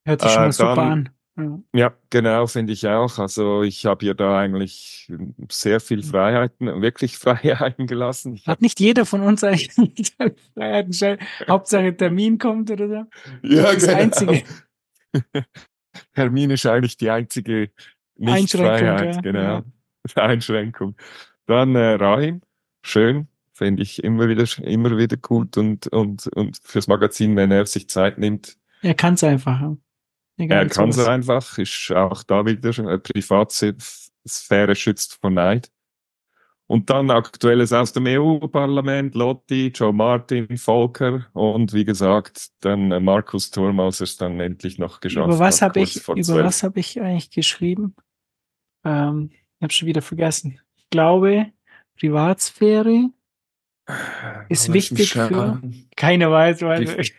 Hört sich schon Äh, mal super dann, an. Ja. ja, genau, finde ich auch. Also ich habe hier da eigentlich sehr viel Freiheiten, wirklich Freiheiten gelassen. Ich Hat habe nicht jeder von uns eigentlich seine Freiheiten schnell? Hauptsache Termin kommt oder so? ja, Das genau. einzige Termin ist eigentlich die einzige Einschränkung, Nichtfreiheit, gell? genau. Ja. Einschränkung. Dann äh, Rahim, schön, finde ich immer wieder, immer wieder gut und, und, und fürs Magazin, wenn er sich Zeit nimmt. Er kann es einfach, ja. Er Egal kann es sowas. einfach, ist auch da wieder äh, Privatsphäre schützt vor Neid. Und dann Aktuelles aus dem E U-Parlament, Lotti, Joe Martin, Volker und wie gesagt, dann äh, Markus Thurm, als er es dann endlich noch Über geschafft was hat, habe kurz ich, vor über was zwölf. habe ich eigentlich geschrieben? Ähm, ich habe schon wieder vergessen. Ich glaube, Privatsphäre ist Lass mich wichtig für schauen. keine weiß, Pri weiß.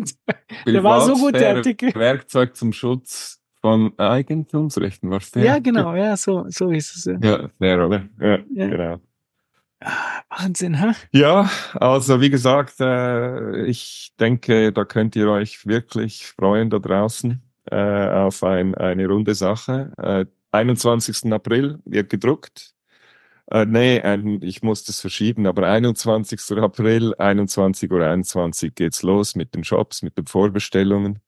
Der war so gut, der Privatsphäre, Artikel. Werkzeug zum Schutz von Eigentumsrechten, was Ja, der? genau, ja, so, so ist es. Ja. Ja, der, oder? Ja, Ja. genau. Ah, Wahnsinn, ha? Ja, also wie gesagt, äh, ich denke, da könnt ihr euch wirklich freuen da draußen äh, auf ein, eine runde Sache. Äh, einundzwanzigsten April wird gedruckt. Äh, nee, ein, ich muss das verschieben, aber einundzwanzigsten April, einundzwanzig Uhr einundzwanzig geht's los mit den Shops, mit den Vorbestellungen.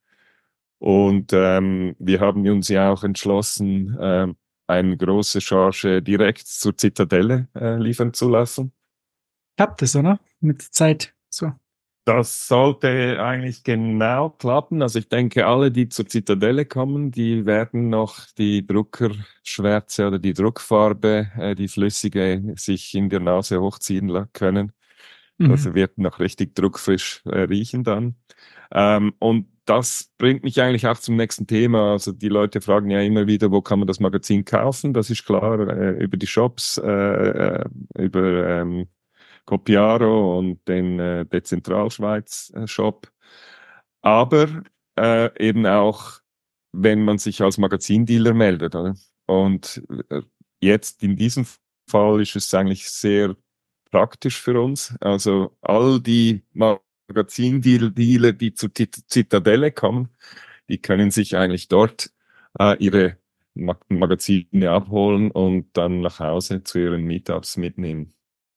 Und ähm, wir haben uns ja auch entschlossen, ähm, eine große Charge direkt zur Zitadelle äh, liefern zu lassen. Klappt das, oder? Mit der Zeit. So. Das sollte eigentlich genau klappen. Also ich denke, alle, die zur Zitadelle kommen, die werden noch die Druckerschwärze oder die Druckfarbe, äh, die flüssige, sich in der Nase hochziehen la- können. Das Mhm. wird noch richtig druckfrisch äh, riechen dann. Ähm, und das bringt mich eigentlich auch zum nächsten Thema. Also die Leute fragen ja immer wieder, wo kann man das Magazin kaufen? Das ist klar, äh, über die Shops, äh, äh, über ähm, Copiaro und den äh, Dezentralschweiz-Shop. Aber äh, eben auch, wenn man sich als Magazindealer meldet. Oder? Und äh, jetzt in diesem Fall ist es eigentlich sehr praktisch für uns. Also all die Magazindealer, Dealer, die zur Tit- Zitadelle kommen, die können sich eigentlich dort äh, ihre Mag Magazine abholen und dann nach Hause zu ihren Meetups mitnehmen.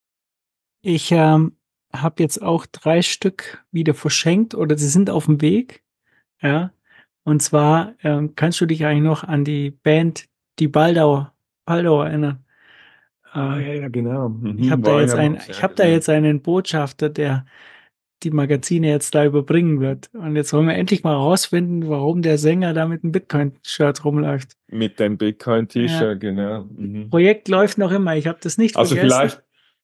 Ich ähm, habe jetzt auch drei Stück wieder verschenkt oder sie sind auf dem Weg. Ja. Und zwar ähm, kannst du dich eigentlich noch an die Band Die Baldauer, Baldauer erinnern? Ah, Ähm, ja, ja, genau. ich habe Mhm, da war jetzt ja ein, mal, ich ja, habe da genau. jetzt einen Botschafter, der die Magazine jetzt da überbringen wird. Und jetzt wollen wir endlich mal rausfinden, warum der Sänger da mit einem Bitcoin-Shirt rumläuft. Mit dem Ja, Bitcoin-T-Shirt, genau. Mhm. Projekt läuft noch immer. Ich habe das nicht Also vergessen.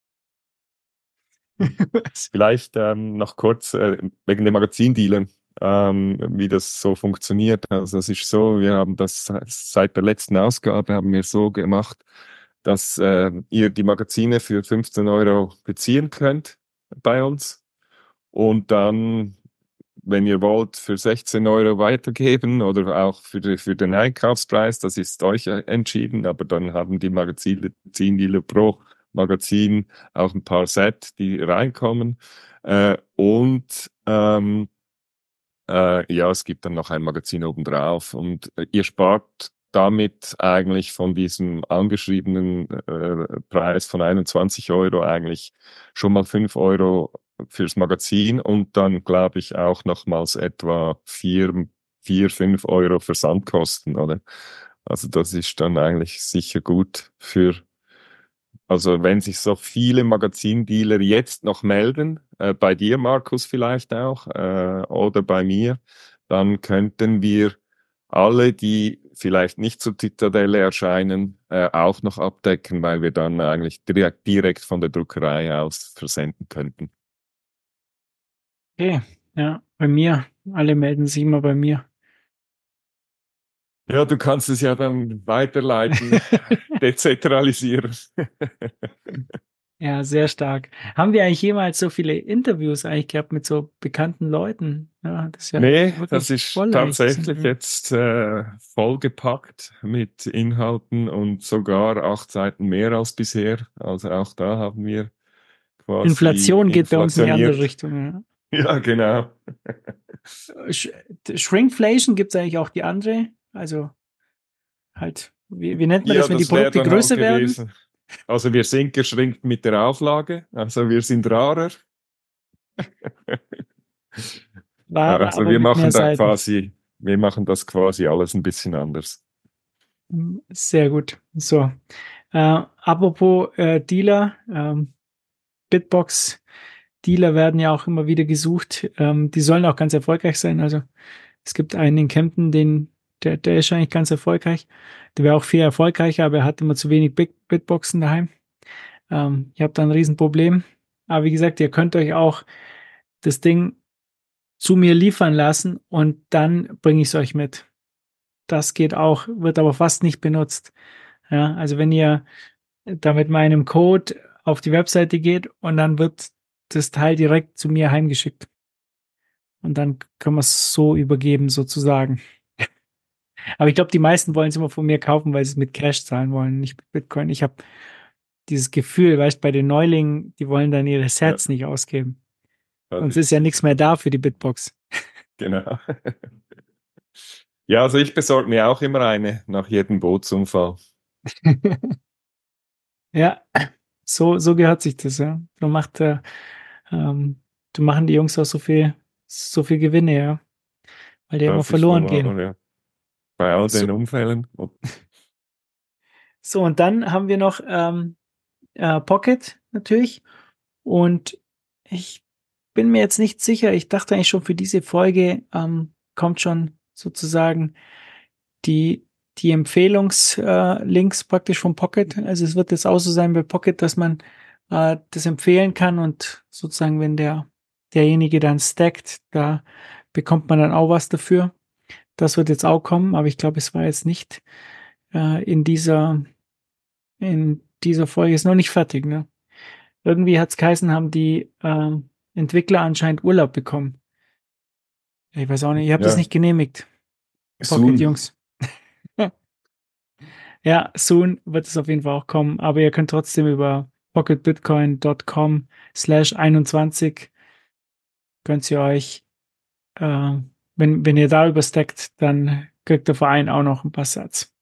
vielleicht, vielleicht ähm, noch kurz äh, wegen dem Magazindealer, ähm, wie das so funktioniert. Also es ist so, wir haben das seit der letzten Ausgabe haben wir so gemacht, dass äh, ihr die Magazine für fünfzehn Euro beziehen könnt bei uns und dann, wenn ihr wollt, für sechzehn Euro weitergeben oder auch für, die, für den Einkaufspreis, das ist euch äh, entschieden, aber dann haben die Magazindealer pro Magazin auch ein paar Set, die reinkommen. Äh, und ähm, äh, ja, es gibt dann noch ein Magazin obendrauf und äh, ihr spart damit eigentlich von diesem angeschriebenen äh, Preis von einundzwanzig Euro eigentlich schon mal fünf Euro fürs Magazin und dann glaube ich auch nochmals etwa vier, vier, fünf Euro Versandkosten, oder? Also das ist dann eigentlich sicher gut für, also wenn sich so viele Magazindealer jetzt noch melden, äh, bei dir, Markus, vielleicht auch, äh, oder bei mir, dann könnten wir alle, die vielleicht nicht zur Zitadelle erscheinen, äh, auch noch abdecken, weil wir dann eigentlich direkt, direkt von der Druckerei aus versenden könnten. Okay, ja, bei mir. Alle melden sich immer bei mir. Ja, du kannst es ja dann weiterleiten, dezentralisieren. Ja, sehr stark. Haben wir eigentlich jemals so viele Interviews eigentlich gehabt mit so bekannten Leuten? Ja, das ist ja Nee, wirklich das ist voll eigentlich. tatsächlich jetzt äh, vollgepackt mit Inhalten und sogar acht Seiten mehr als bisher. Also auch da haben wir quasi Inflation geht bei uns in die andere inflationiert. Richtung. Ja. Ja, genau. Sh Shrinkflation gibt es eigentlich auch die andere. Also halt, wie, wie nennt man Ja, das, wenn die das wäre Produkte dann größer halt werden? gewesen. Also wir sind geschränkt mit der Auflage, also wir sind rarer. Ware, Also aber wir mit mehr machen da Seiten. quasi, wir machen das quasi alles ein bisschen anders. Sehr gut. So. Äh, apropos äh, Dealer, ähm, Bitbox-Dealer werden ja auch immer wieder gesucht. Ähm, die sollen auch ganz erfolgreich sein. Also es gibt einen in Kempten, den, der, der ist eigentlich ganz erfolgreich. Der wäre auch viel erfolgreicher, aber er hat immer zu wenig Big Bitboxen daheim. Ähm, ich habe da ein Riesenproblem. Aber wie gesagt, ihr könnt euch auch das Ding zu mir liefern lassen und dann bringe ich es euch mit. Das geht auch, wird aber fast nicht benutzt. Ja, also wenn ihr da mit meinem Code auf die Webseite geht und dann wird das Teil direkt zu mir heimgeschickt. Und dann können wir es so übergeben, sozusagen. Aber ich glaube, die meisten wollen es immer von mir kaufen, weil sie es mit Cash zahlen wollen, nicht mit Bitcoin. Ich habe dieses Gefühl, weißt, bei den Neulingen, die wollen dann ihre Sets Ja. nicht ausgeben. Das Sonst ist ja nichts mehr da für die Bitbox. Genau. Ja, also ich besorge mir auch immer eine nach jedem Bootsunfall. Ja, so, so gehört sich das, ja. Du macht, äh, ähm, du machen die Jungs auch so viel, so viel Gewinne, ja. Weil die immer Das ist verloren wohl wahr, gehen. ja. Bei all So, den Unfällen. Und so, und dann haben wir noch ähm, äh, Pocket natürlich. Und ich bin mir jetzt nicht sicher, ich dachte eigentlich schon für diese Folge ähm, kommt schon sozusagen die, die Empfehlungslinks äh, Links praktisch vom Pocket. Also es wird jetzt auch so sein bei Pocket, dass man äh, das empfehlen kann und sozusagen, wenn der derjenige dann stackt, da bekommt man dann auch was dafür. Das wird jetzt auch kommen, aber ich glaube, es war jetzt nicht äh, in dieser in dieser Folge, ist noch nicht fertig, ne? Irgendwie hat's geheißen, haben die ähm, Entwickler anscheinend Urlaub bekommen. Ich weiß auch nicht, ich habe das ja, nicht genehmigt. Pocket soon. Jungs. Ja, soon wird es auf jeden Fall auch kommen, aber ihr könnt trotzdem über pocketbitcoin dot com slash einundzwanzig könnt ihr euch, äh, wenn, wenn ihr da überstackt, dann kriegt der Verein auch noch ein paar Satz.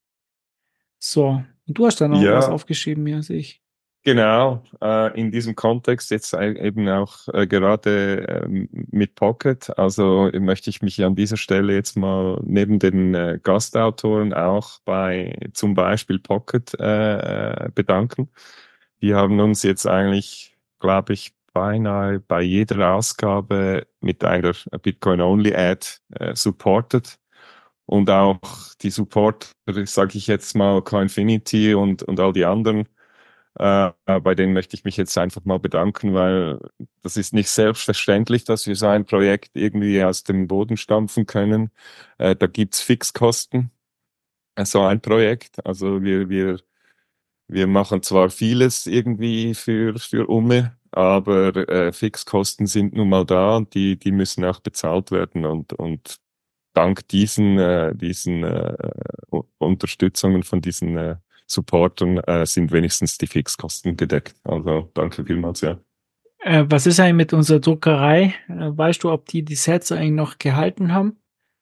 So, und du hast da noch was Ja, aufgeschrieben, ja, sehe ich. genau. Äh, in diesem Kontext jetzt e- eben auch äh, gerade ähm, mit Pocket. Also möchte ich mich an dieser Stelle jetzt mal neben den äh, Gastautoren auch bei zum Beispiel Pocket äh, bedanken. Die haben uns jetzt eigentlich, glaube ich, beinahe bei jeder Ausgabe mit einer Bitcoin-Only-Ad äh, supported. Und auch die Supporter, sage ich jetzt mal, Coinfinity und, und all die anderen, äh, bei denen möchte ich mich jetzt einfach mal bedanken, weil das ist nicht selbstverständlich, dass wir so ein Projekt irgendwie aus dem Boden stampfen können. Äh, da gibt's Fixkosten, äh, so ein Projekt. Also wir, wir, wir machen zwar vieles irgendwie für, für Umme, aber äh, Fixkosten sind nun mal da und die, die müssen auch bezahlt werden und, und dank diesen, äh, diesen äh, Unterstützungen von diesen äh, Supportern äh, sind wenigstens die Fixkosten gedeckt. Also danke vielmals, ja. Äh, was ist eigentlich mit unserer Druckerei? Äh, weißt du, ob die die Sets eigentlich noch gehalten haben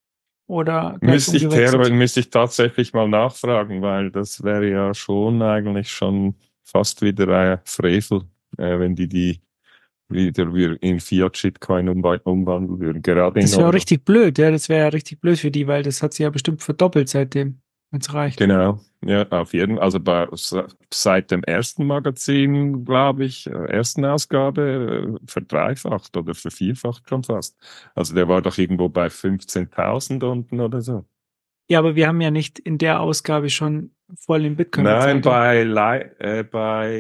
oder gleich Müsste ich, umgewechselt? müsste ich tatsächlich mal nachfragen, weil das wäre ja schon eigentlich schon fast wieder ein Frevel, äh, wenn die die wieder wir in Fiat-Shitcoin umwa- umwandeln würden, gerade in Das wäre auch Euro. richtig blöd, ja, das wäre ja richtig blöd für die, weil das hat sich ja bestimmt verdoppelt seitdem, wenn es reicht. Genau, ja, auf jeden Fall. Also bei, seit dem ersten Magazin, glaube ich, äh, ersten Ausgabe, äh, verdreifacht oder vervierfacht schon fast. Also der war doch irgendwo bei fünfzehntausend unten oder so. Ja, aber wir haben ja nicht in der Ausgabe schon voll in Bitcoin Nein, bezahlt. Ja? bei, Li äh, bei,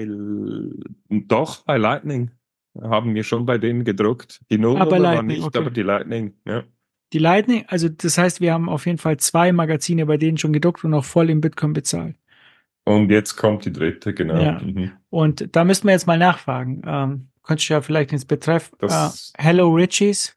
doch, bei Lightning haben wir schon bei denen gedruckt. Die Ah, bei Nullnummer war Lightning, nicht, okay. aber die Lightning, ja. Die Lightning, also das heißt, wir haben auf jeden Fall zwei Magazine bei denen schon gedruckt und auch voll in Bitcoin bezahlt. Und jetzt kommt die dritte, genau. Ja. Mhm. Und da müssten wir jetzt mal nachfragen. Ähm, könntest du ja vielleicht ins Betreff äh, Das Hello Richies.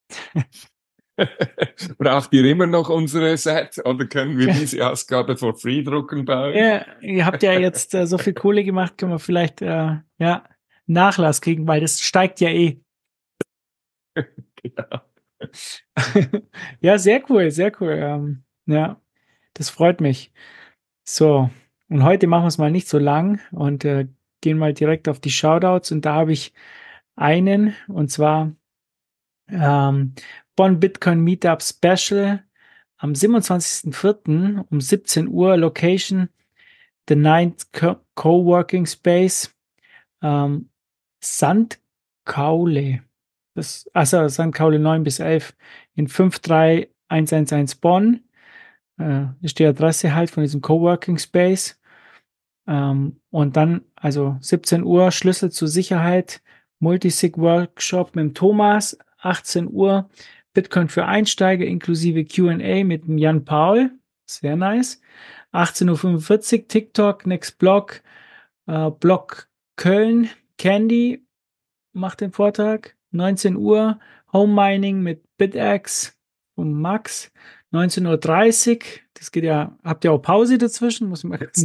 Braucht ihr immer noch unsere Set oder können wir diese Ausgabe for free drucken bei euch? Ja, ihr habt ja jetzt äh, so viel Kohle gemacht, können wir vielleicht äh, ja, Nachlass kriegen, weil das steigt ja eh. Genau. Ja, sehr cool, sehr cool. Ähm, ja, das freut mich. So, und heute machen wir es mal nicht so lang und äh, gehen mal direkt auf die Shoutouts. Und da habe ich einen, und zwar ähm, Bonn Bitcoin Meetup Special am siebenundzwanzigsten vierten um siebzehn Uhr, Location The Ninth Co Coworking Space, ähm, Sankt Kaule. Das, also Sankt Kaule neun bis elf in fünf drei eins eins eins Bonn. Äh, ist die Adresse halt von diesem Coworking Space. Ähm, und dann, also siebzehn Uhr, Schlüssel zur Sicherheit, Multisig Workshop mit dem Thomas, achtzehn Uhr, Bitcoin für Einsteiger inklusive Q and A mit dem Jan Paul, sehr nice. achtzehn Uhr fünfundvierzig, TikTok, Next Block, äh, Block Köln, Candy macht den Vortrag. neunzehn Uhr, Home Mining mit BitX und Max. neunzehn Uhr dreißig, das geht ja, habt ihr auch Pause dazwischen? Muss ich mal kurz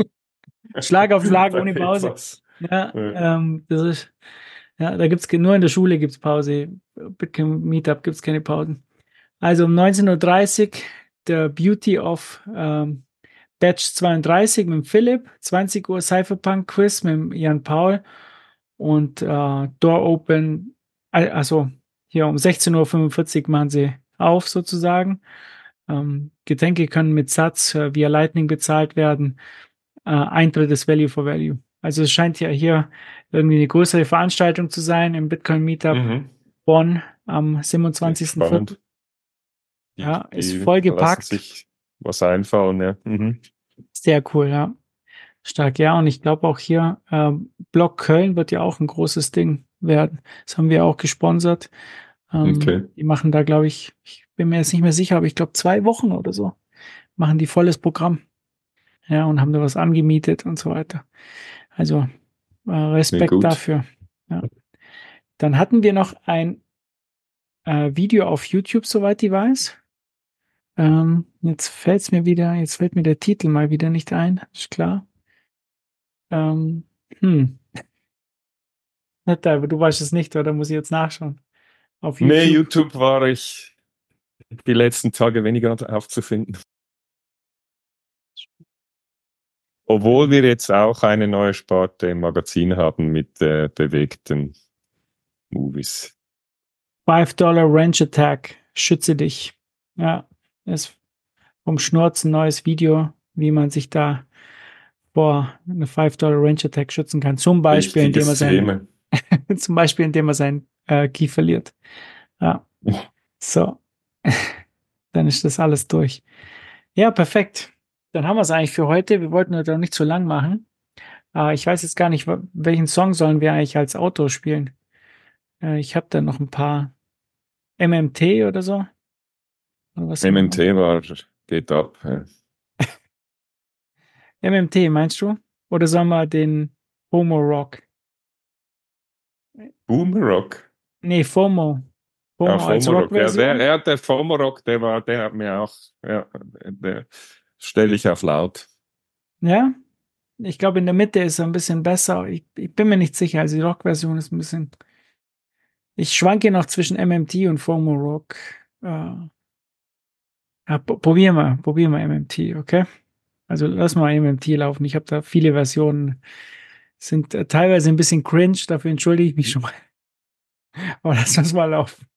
Schlag auf Schlag ohne Pause. Ja, Ja. ähm, das ist, ja, da gibt's ge- nur in der Schule gibt's Pause. Bitcoin Meetup gibt's keine Pausen. Also um neunzehn Uhr dreißig der Beauty of ähm, Batch zweiunddreißig mit dem Philipp, zwanzig Uhr Cypherpunk Quiz mit dem Jan Paul und äh, Door Open, al- also hier um sechzehn Uhr fünfundvierzig machen sie auf sozusagen. Ähm, Getränke können mit Satz äh, via Lightning bezahlt werden. Äh, Eintritt ist Value for Value. Also es scheint ja hier irgendwie eine größere Veranstaltung zu sein im Bitcoin Meetup Mhm. Bonn am siebenundzwanzigsten vierten Spannend. Die, Ja, ist die voll lassen gepackt. sich was einfallen, ja. Mhm. Sehr cool, ja. Stark, ja. Und ich glaube auch hier, ähm, Block Köln wird ja auch ein großes Ding werden. Das haben wir auch gesponsert. Ähm, Okay. Die machen da, glaube ich, ich bin mir jetzt nicht mehr sicher, aber ich glaube zwei Wochen oder so machen die volles Programm. Ja, und haben da was angemietet und so weiter. Also äh, Klingt Respekt gut. dafür. Ja. Dann hatten wir noch ein äh, Video auf YouTube, soweit ich weiß. Ähm, jetzt fällt's mir wieder, jetzt fällt mir der Titel mal wieder nicht ein, ist klar. Ähm, hm, nicht da, du weißt es nicht, oder muss ich jetzt nachschauen? Auf Nee, YouTube. YouTube war ich die letzten Tage weniger aufzufinden. Obwohl wir jetzt auch eine neue Sparte im Magazin haben mit äh, bewegten Movies. five Dollar Range Attack, schütze dich. Ja, ist vom Schnurz ein neues Video, wie man sich da vor eine five Dollar Range Attack schützen kann. Zum Beispiel, indem Wichtiges er sein, Thema. zum Beispiel, indem er sein äh, Key verliert. Ja, so. Dann ist das alles durch. Ja, perfekt. Dann haben wir es eigentlich für heute. Wir wollten heute auch nicht zu lang machen. Äh, ich weiß jetzt gar nicht, wa- welchen Song sollen wir eigentlich als Outro spielen. Äh, ich habe da noch ein paar M M T oder so. Oder was M M T war, geht ab. Ja. M M T, meinst du? Oder sollen wir den FOMO Rock? Boomerrock. Nee, FOMO. FOMO Ja, als FOMO-Rock. Ja, Rock-Version? der, ja, der FOMO-Rock, der war, der hat mir auch, ja, der stelle ich auf laut. Ja? Ich glaube, in der Mitte ist er ein bisschen besser. Ich, ich bin mir nicht sicher. Also die Rock-Version ist ein bisschen. Ich schwanke noch zwischen M M T und FOMO Rock. Äh, ja, p- probieren wir, probieren wir M M T, okay? Also lass mal M M T laufen. Ich habe da viele Versionen. Sind äh, teilweise ein bisschen cringe, dafür entschuldige ich mich schon mal. Aber lass uns mal laufen.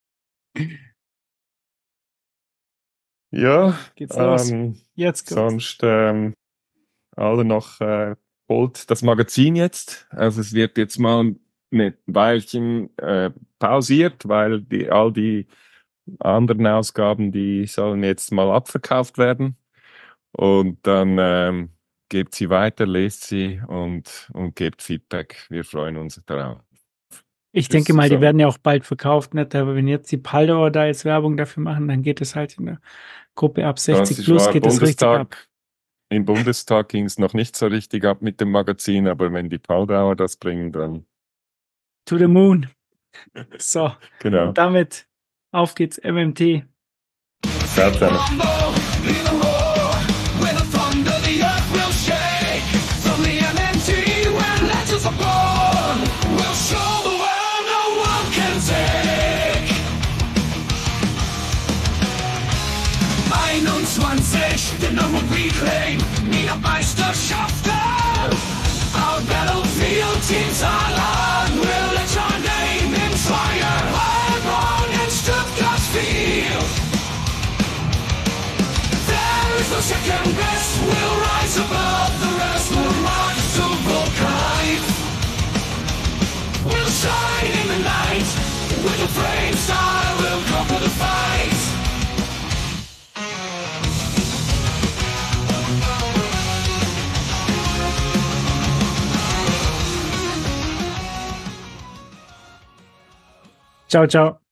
Ja, Geht's los. ähm, Jetzt kommt's. sonst ähm, alle noch äh, holt das Magazin jetzt. Also es wird jetzt mal ein Weilchen äh, pausiert, weil die, all die anderen Ausgaben, die sollen jetzt mal abverkauft werden. Und dann ähm, gebt sie weiter, lest sie und, und gebt Feedback. Wir freuen uns darauf. Ich Tschüss denke mal, die zusammen. werden ja auch bald verkauft, nicht? Aber wenn jetzt die Paldauer da jetzt Werbung dafür machen, dann geht es halt in der Gruppe ab Das sechzig ist plus, wahr, geht es richtig ab. Bundestag. Im Bundestag ging es noch nicht so richtig ab mit dem Magazin, aber wenn die Paldauer das bringen, dann To the moon. So, genau. damit auf geht's, M M T. Ciao zusammen. With the thunder, the earth will shake. From the M M T, where legends are born, we'll show the world no one can take. einundzwanzig, Dynamo Reclaim, Niedermeisterschaften. Our battlefield teams are on, we'll let your name in fire. Heilbronn and Stuttgart's field. There is no second best, we'll rise above the rest, we'll march to Volkreif. We'll shine in the night, with a flame star, we'll conquer the fight. Ciao, ciao.